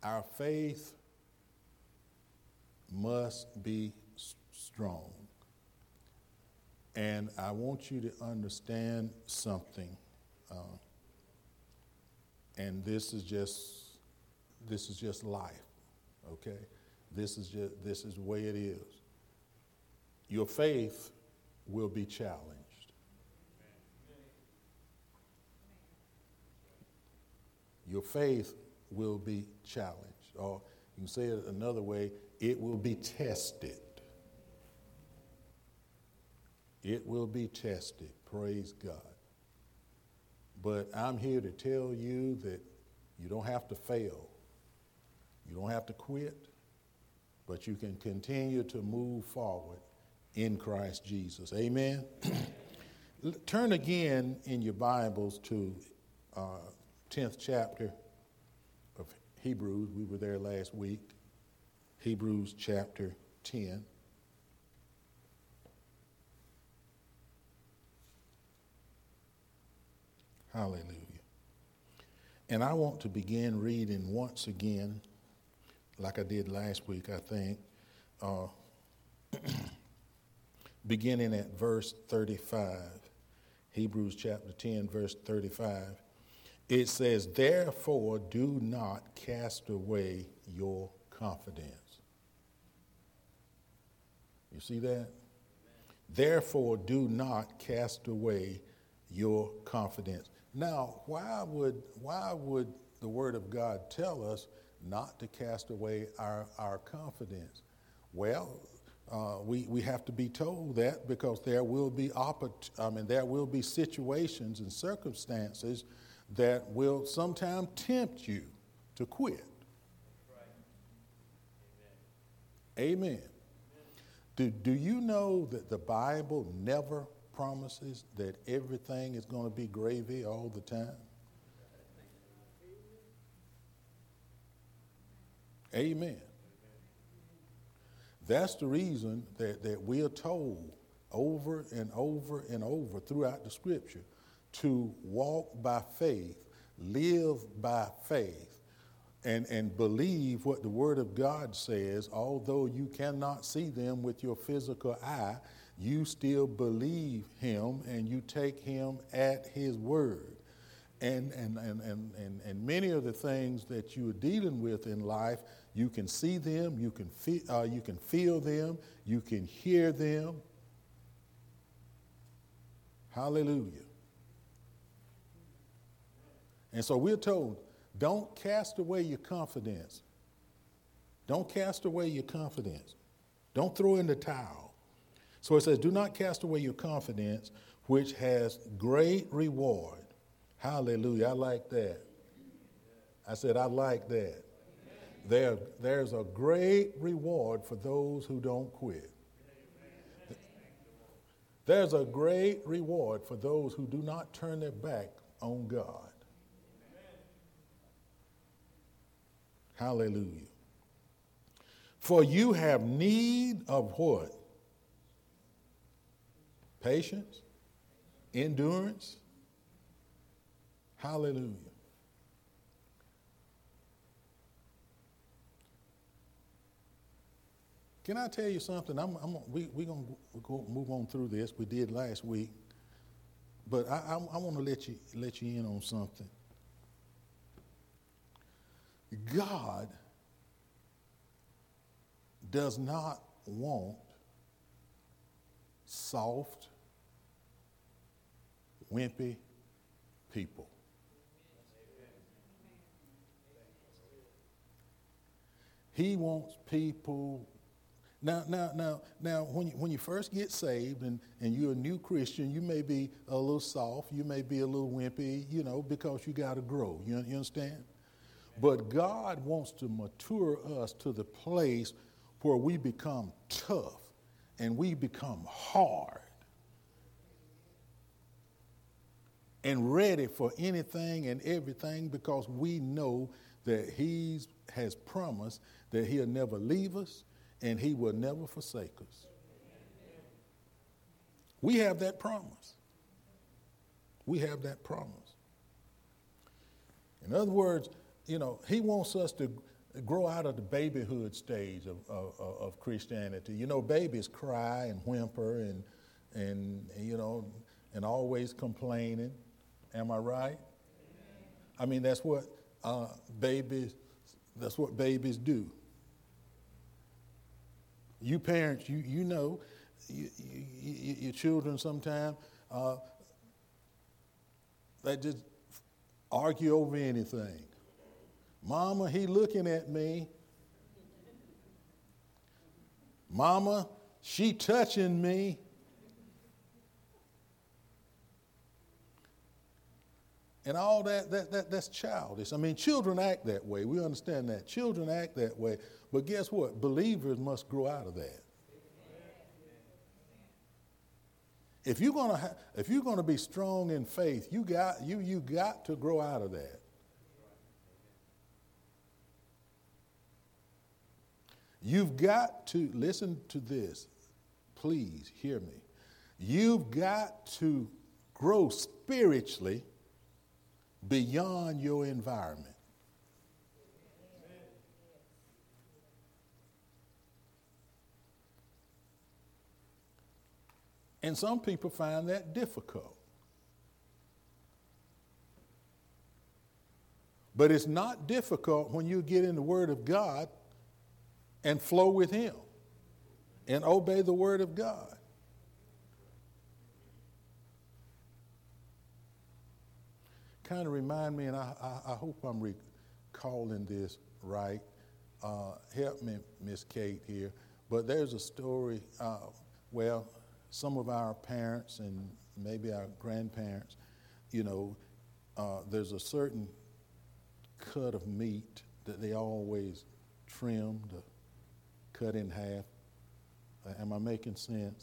our faith must be strong. And I want you to understand something. And this is just life, okay? This is the way it is. Your faith will be challenged. Your faith will be challenged. Or you can say it another way, it will be tested. It will be tested, praise God. But I'm here to tell you that you don't have to fail. You don't have to quit, but you can continue to move forward in Christ Jesus. Amen? Turn again in your Bibles to 10th chapter of Hebrews. We were there last week. Hebrews chapter 10. Hallelujah. And I want to begin reading once again, like I did last week, I think, beginning at verse 35. Hebrews chapter 10, verse 35. It says, therefore do not cast away your confidence. You see that? Therefore do not cast away your confidence. Now, why would the Word of God tell us not to cast away our confidence? Well, we have to be told that because there will be situations and circumstances that will sometimes tempt you to quit. Amen. Do you know that the Bible never promises that everything is going to be gravy all the time? Amen. That's the reason that we are told over and over and over throughout the scripture to walk by faith, live by faith, and believe what the Word of God says. Although you cannot see them with your physical eye, you still believe Him and you take Him at His word. And many of the things that you are dealing with in life, you can see them, you can feel them, you can hear them. Hallelujah. And so we're told, don't cast away your confidence. Don't cast away your confidence. Don't throw in the towel. So it says, do not cast away your confidence, which has great reward. Hallelujah. I like that. I said, I like that. There's a great reward for those who don't quit. There's a great reward for those who do not turn their back on God. Hallelujah. For you have need of what? Patience, endurance. Hallelujah. Can I tell you something? We're going to move on through this. We did last week. But I want to let you in on something. God does not want soft, wimpy people. He wants people. Now, when you first get saved and you're a new Christian, you may be a little soft, you may be a little wimpy, because you got to grow. You understand? But God wants to mature us to the place where we become tough and we become hard and ready for anything and everything, because we know that He has promised that He'll never leave us and He will never forsake us. We have that promise. We have that promise. In other words, He wants us grow out of the babyhood stage of Christianity. You know, babies cry and whimper and you know, and always complaining. Am I right? I mean, that's what babies do. You parents, you know, your children sometimes, they just argue over anything. Mama, he looking at me. Mama, she touching me. And all that's childish. I mean, children act that way. We understand that. Children act that way. But guess what? Believers must grow out of that. If you're gonna be strong in faith, you got to grow out of that. You've got to listen to this. Please hear me. You've got to grow spiritually beyond your environment. And some people find that difficult. But it's not difficult when you get in the Word of God and flow with Him and obey the Word of God. Kind of remind me, and I hope I'm recalling this right. Help me, Miss Kate, here. But there's a story, some of our parents and maybe our grandparents, you know, there's a certain cut of meat that they always trim to cut in half. Am I making sense?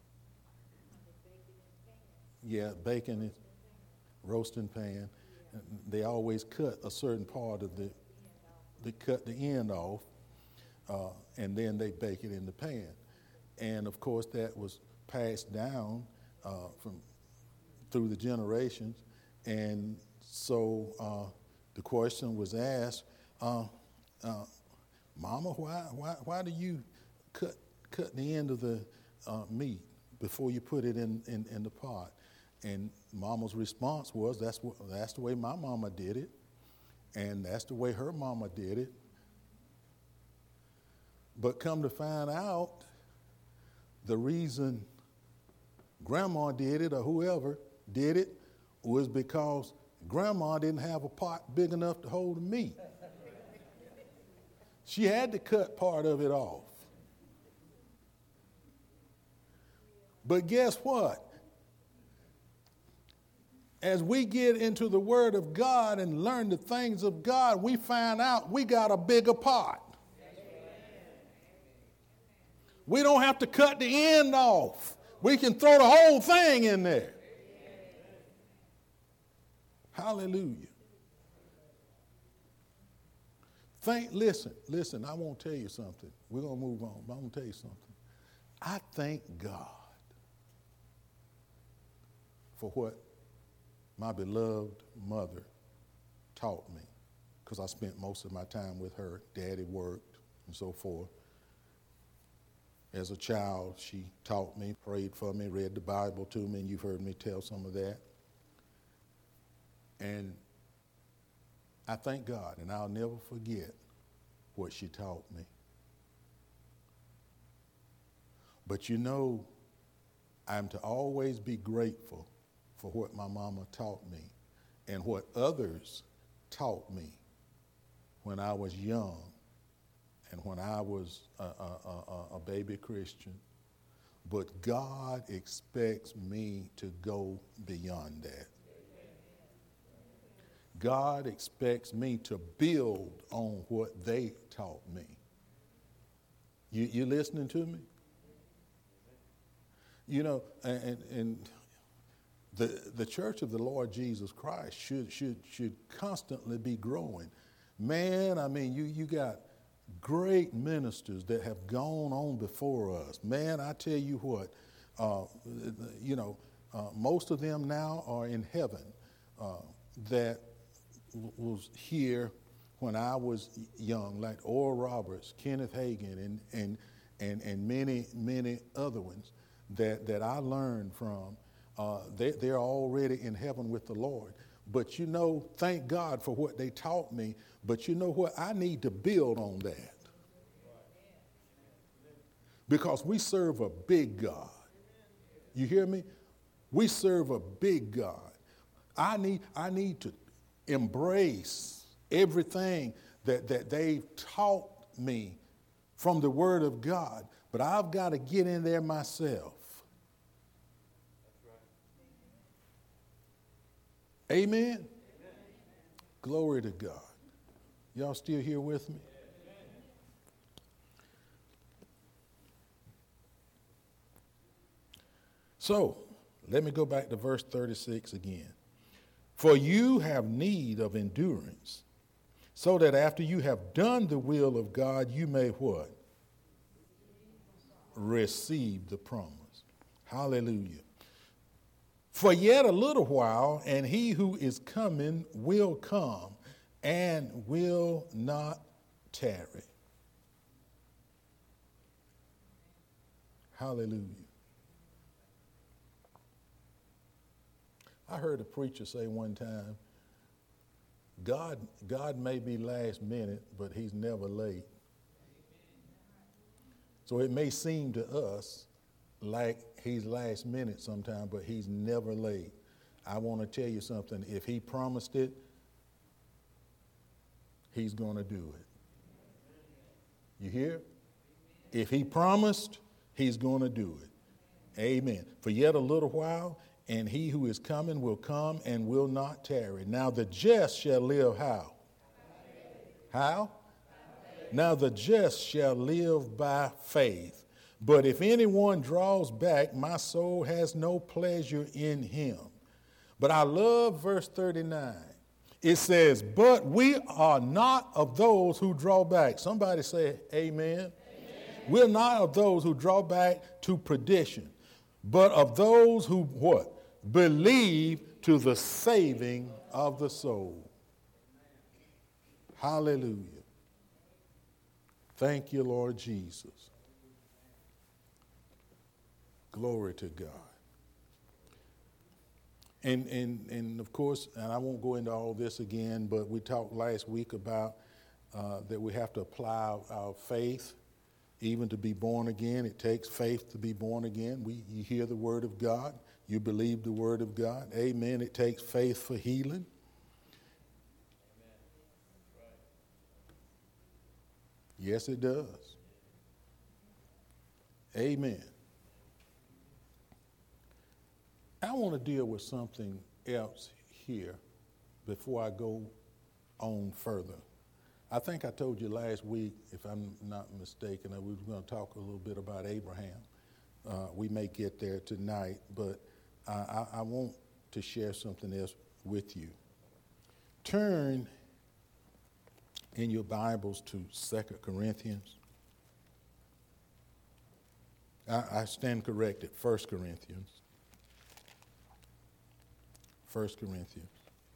Yeah, bacon is roasting pan. They always cut a certain part of they cut the end off, and then they bake it in the pan. And of course, that was passed down through the generations. And so the question was asked, Mama, why do you cut the end of the meat before you put it in the pot? And Mama's response was, that's the way my mama did it, and that's the way her mama did it. But come to find out, the reason Grandma did it or whoever did it was because Grandma didn't have a pot big enough to hold the meat. She had to cut part of it off. But guess what? As we get into the Word of God and learn the things of God, we find out we got a bigger pot. We don't have to cut the end off. We can throw the whole thing in there. Hallelujah. Listen, I want to tell you something. We're going to move on, but I want to tell you something. I thank God for what my beloved mother taught me, because I spent most of my time with her. Daddy worked and so forth. As a child, she taught me, prayed for me, read the Bible to me, and you've heard me tell some of that. And I thank God, and I'll never forget what she taught me. But you know, I'm to always be grateful for what my mama taught me and what others taught me when I was young and when I was a baby Christian. But God expects me to go beyond that. God expects me to build on what they taught me. You listening to me? You know, and the Church of the Lord Jesus Christ should constantly be growing. Man, I mean, you got great ministers that have gone on before us. Man, I tell you what, most of them now are in heaven that was here when I was young, like Oral Roberts, Kenneth Hagin, and many other ones that I learned from, they're already in heaven with the Lord. But thank God for what they taught me. But you know what? I need to build on that. Because we serve a big God. You hear me? We serve a big God. I need to embrace everything that they've taught me from the Word of God. But I've got to get in there myself. Amen? Amen? Glory to God. Y'all still here with me? So, let me go back to verse 36 again. For you have need of endurance, so that after you have done the will of God, you may what? Receive the promise. Hallelujah. For yet a little while, and he who is coming will come and will not tarry. Hallelujah. I heard a preacher say one time, God may be last minute, but he's never late. So it may seem to us like he's last minute sometime, but he's never late. I want to tell you something. If he promised it, he's going to do it. You hear? If he promised, he's going to do it. Amen. For yet a little while, and he who is coming will come and will not tarry. Now the just shall live how? How? Now the just shall live by faith. But if anyone draws back, my soul has no pleasure in him. But I love verse 39. It says, but we are not of those who draw back. Somebody say amen. Amen. We're not of those who draw back to perdition, but of those who what? Believe to the saving of the soul. Hallelujah. Thank you, Lord Jesus. Glory to God. And of course, and I won't go into all this again, but we talked last week about that we have to apply our faith even to be born again. It takes faith to be born again. You hear the word of God. You believe the word of God. Amen. It takes faith for healing. Yes, it does. Amen. I want to deal with something else here before I go on further. I think I told you last week, if I'm not mistaken, that we were going to talk a little bit about Abraham. We may get there tonight, but I want to share something else with you. Turn in your Bibles to 2 Corinthians. I stand corrected, 1 Corinthians. 1 Corinthians.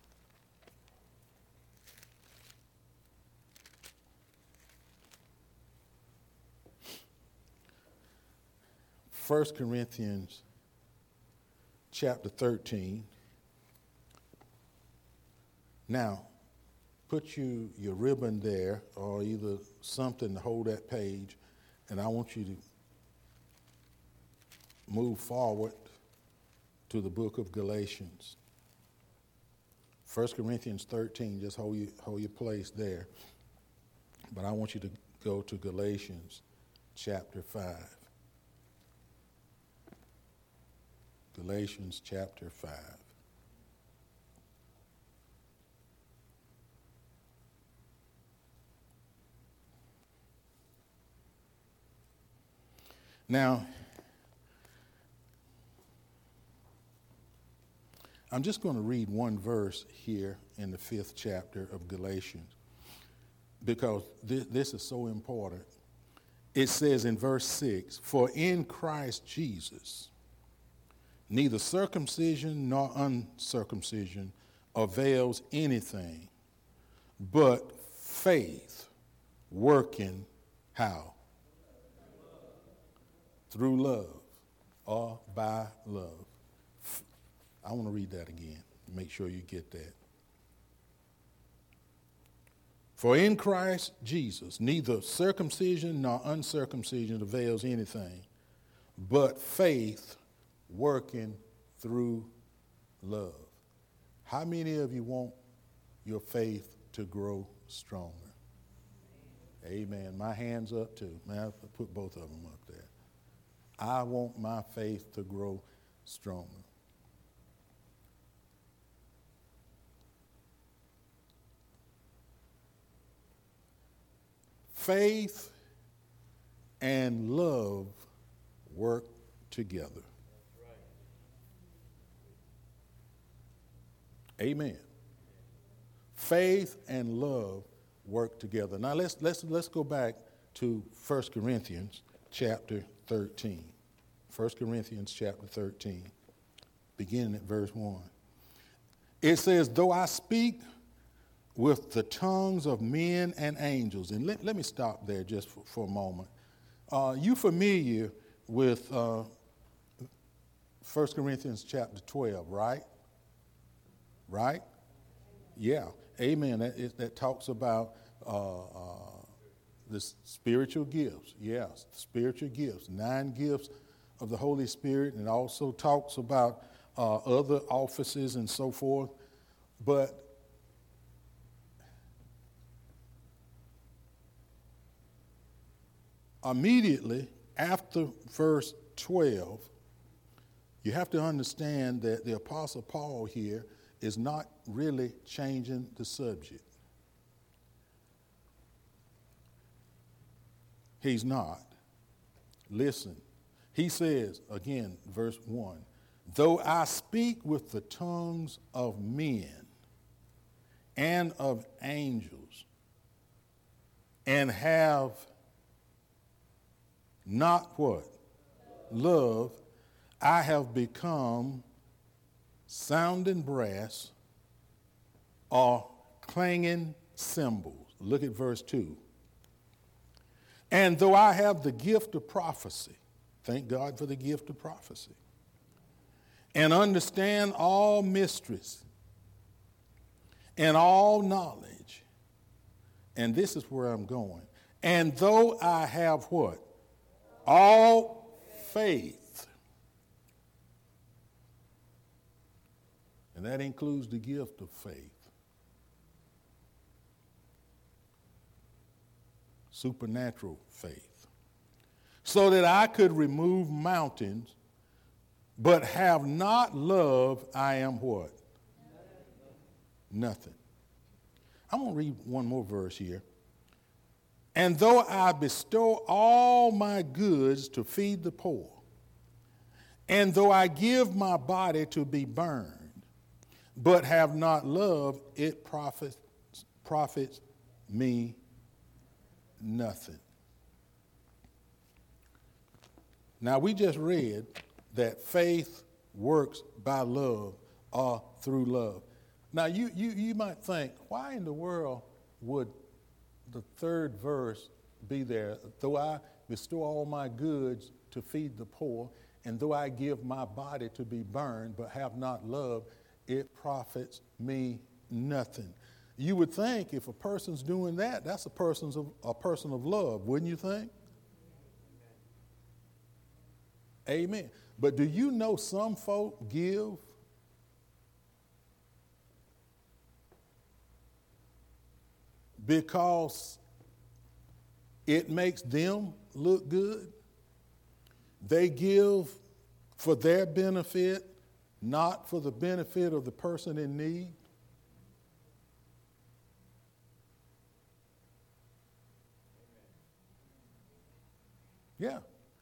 First Corinthians chapter 13. Now, put your ribbon there or either something to hold that page, and I want you to move forward to the book of Galatians. 1 Corinthians 13, just hold your place there. But I want you to go to Galatians chapter 5. Galatians chapter 5. Now, I'm just going to read one verse here in the 5th chapter of Galatians because this is so important. It says in verse 6, for in Christ Jesus, neither circumcision nor uncircumcision avails anything, but faith working how? Through love or by love. I want to read that again. Make sure you get that. For in Christ Jesus, neither circumcision nor uncircumcision avails anything, but faith working through love. How many of you want your faith to grow stronger? Amen. My hand's up too. Man, I put both of them up there. I want my faith to grow stronger. Faith and love work together. Amen. Faith and love work together. Now let's go back to 1 Corinthians chapter 13. 1 Corinthians chapter 13, beginning at verse 1. It says, though I speak with the tongues of men and angels. And let me stop there just for a moment. You familiar with 1 Corinthians chapter 12, right? Right? Yeah. Amen. That talks about the spiritual gifts. Yes, spiritual gifts. 9 gifts of the Holy Spirit. And it also talks about other offices and so forth. But immediately after verse 12, you have to understand that the Apostle Paul here is not really changing the subject. He's not. Listen, he says, again, verse 1, though I speak with the tongues of men and of angels and have not what? Love, I have become sounding brass or clanging cymbals. Look at verse 2. And though I have the gift of prophecy, thank God for the gift of prophecy, and understand all mysteries and all knowledge, and this is where I'm going, and though I have what? All faith. And that includes the gift of faith. Supernatural faith. So that I could remove mountains, but have not love, I am what? Nothing. I'm going to read one more verse here. And though I bestow all my goods to feed the poor, and though I give my body to be burned, but have not love, it profits me nothing. Now, we just read that faith works by love or through love. Now, you might think, why in the world would the third verse be there? Though I bestow all my goods to feed the poor, and though I give my body to be burned, but have not love, it profits me nothing. You would think if a person's doing that, that's a person of love, wouldn't you think? Amen. But do you know some folk give because it makes them look good? They give for their benefit, not for the benefit of the person in need. Yeah.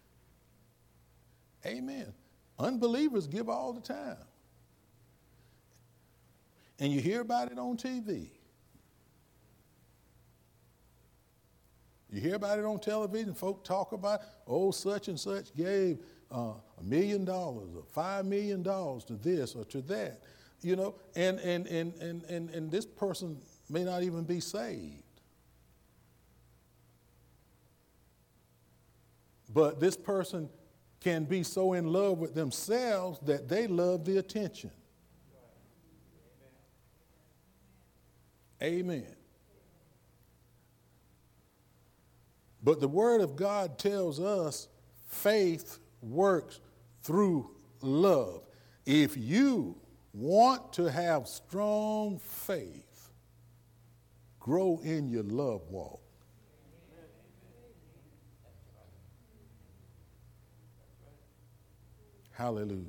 Amen. Unbelievers give all the time. And you hear about it on TV. You hear about it on television. Folk talk about, oh, such and such gave $1 million or $5 million to this or to that. You know, and this person may not even be saved. But this person can be so in love with themselves that they love the attention. Amen. But the Word of God tells us faith works through love. If you want to have strong faith, grow in your love walk. Hallelujah.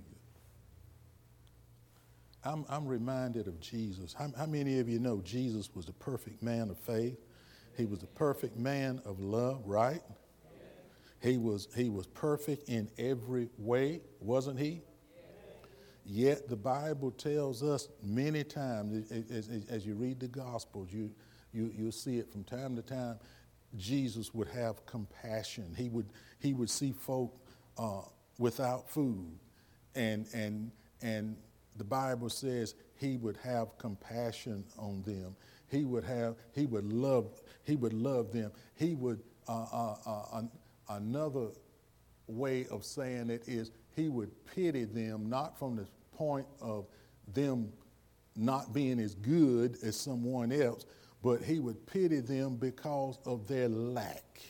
I'm reminded of Jesus. How many of you know Jesus was the perfect man of faith? He was the perfect man of love, right? He was perfect in every way, wasn't he? Yet the Bible tells us many times, as you read the Gospels, you'll see it from time to time, Jesus would have compassion. He would see folk without food, and the Bible says he would have compassion on them. He would love them. He would another way of saying it is he would pity them, not from the point of them not being as good as someone else, but he would pity them because of their lack.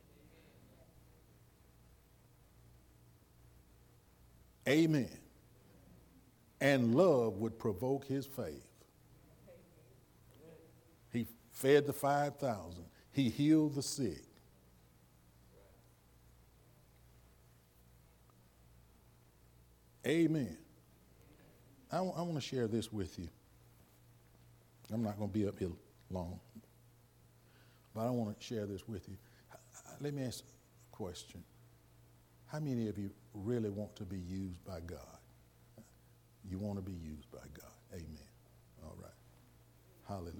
Amen. And love would provoke his faith. He fed the 5,000. He healed the sick. Amen. I want to share this with you. I'm not going to be up here long, but I want to share this with you. Let me ask a question. How many of you really want to be used by God? You want to be used by God. Amen. All right. Hallelujah.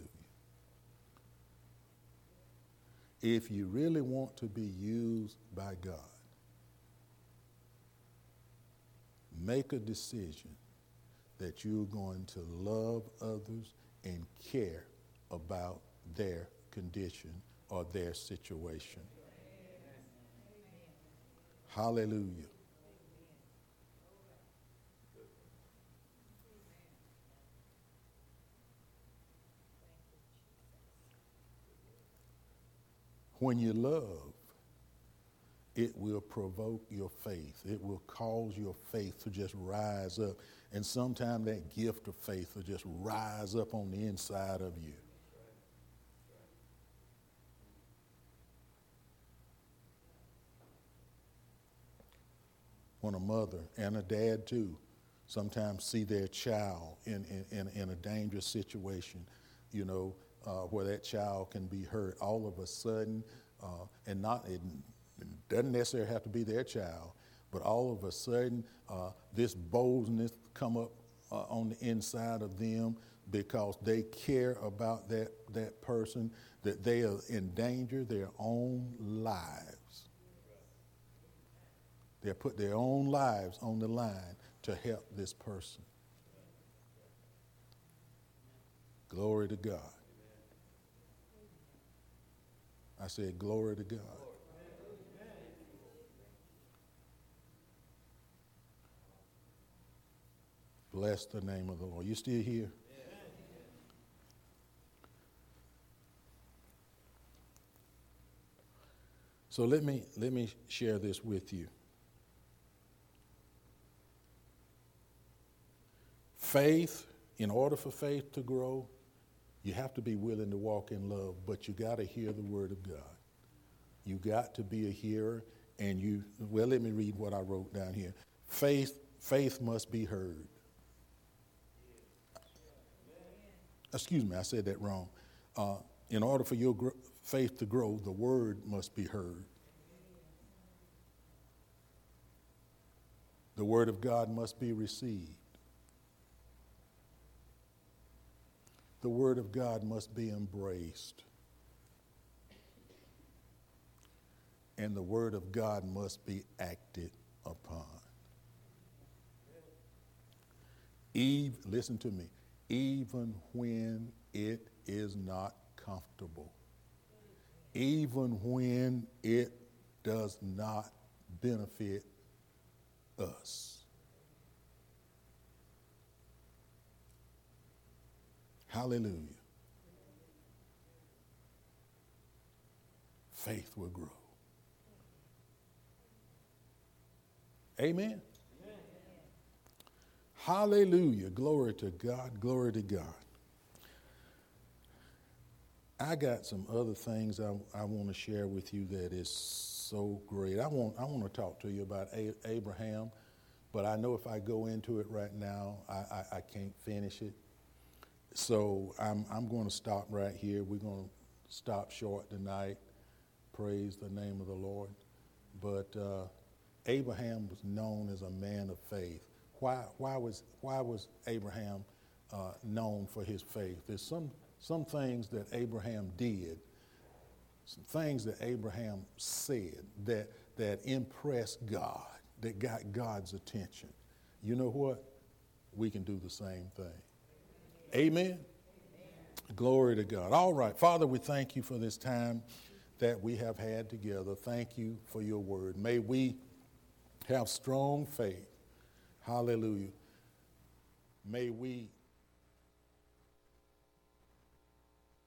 If you really want to be used by God, make a decision that you're going to love others and care about their condition or their situation. Hallelujah. When you love, it will provoke your faith. It will cause your faith to just rise up. And sometimes that gift of faith will just rise up on the inside of you. When a mother and a dad too sometimes see their child in a dangerous situation, where that child can be hurt, all of a sudden, it doesn't necessarily have to be their child, but all of a sudden, this boldness come up on the inside of them because they care about that person, that they are in danger their own lives. They put their own lives on the line to help this person. Glory to God. I said, glory to God. Bless the name of the Lord. You still here? So let me share this with you. Faith, in order for faith to grow, you have to be willing to walk in love, but you got to hear the word of God. You got to be a hearer, and let me read what I wrote down here. Faith must be heard. Excuse me, I said that wrong. In order for your faith to grow, the word must be heard. The word of God must be received. The word of God must be embraced. And the word of God must be acted upon. Listen to me. Even when it is not comfortable. Even when it does not benefit us. Hallelujah. Faith will grow. Amen. Hallelujah. Glory to God. Glory to God. I got some other things I want to share with you that is so great. I want to talk to you about Abraham, but I know if I go into it right now, I can't finish it. So I'm going to stop right here. We're going to stop short tonight. Praise the name of the Lord. But Abraham was known as a man of faith. Why was Abraham known for his faith? There's some things that Abraham did, some things that Abraham said that impressed God, that got God's attention. You know what? We can do the same thing. Amen? Amen. Glory to God. All right. Father, we thank you for this time that we have had together. Thank you for your word. May we have strong faith. Hallelujah. May we